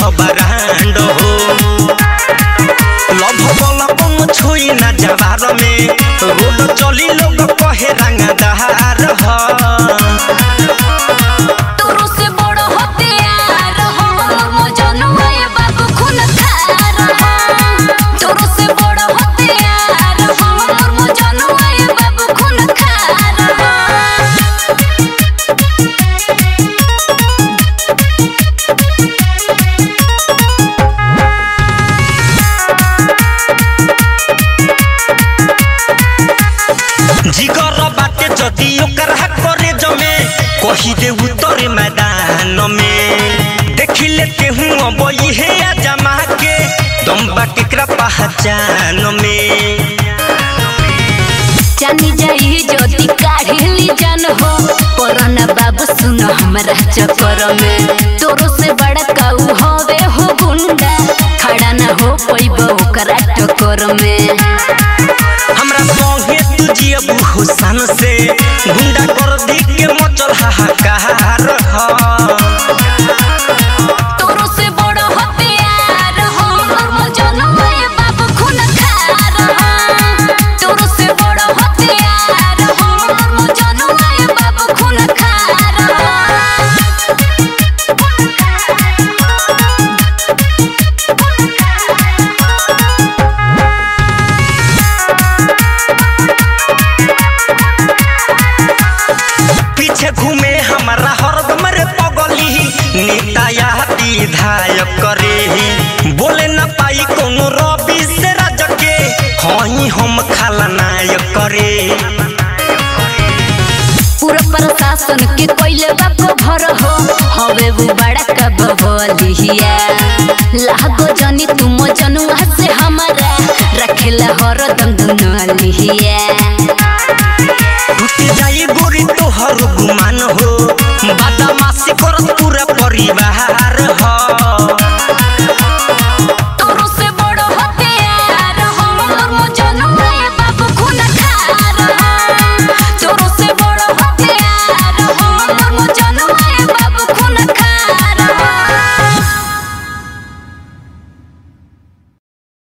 brand हो love बलकम छुई ना जवार में रोड चली लोग कहे रंगदार हो जिगर बाटे जदी ओकरा करे जमे कही दे उतरे मैदान में देखि लेते हूँ अब ये जमा के दम बाटे करा पहचान में जानी जाई ज्योति काढ़ली जान हो पुराना बाबू सुन हमरा चक्कर में तोरो से बड़ा काऊ हवे हो गुंडा खड़ा ना हो पैबो ओकरा टक्कर में हमरा संगे तू जियबू हुसन से गुंडा कर दी के मचल हाहाकार हो तोरो से बड़ा हथियार हो मजनुआ ये बाबू खून खार हो तोरो से बड़ा हथियार हो मजनुआ ये बाबू खून खार हो पीछे घूमे हमारा हरदम रे पगली नेता या विधायक करे बोले न पाई कोनो रवि से राज के हई हम खलनायक करे पूरा प्रशासन के कोइले बाप भर हो हवे वो बड़ा कब बोलिया लागो जनी तुम जनुआ से हमारा रखेला हरदम दुनलिया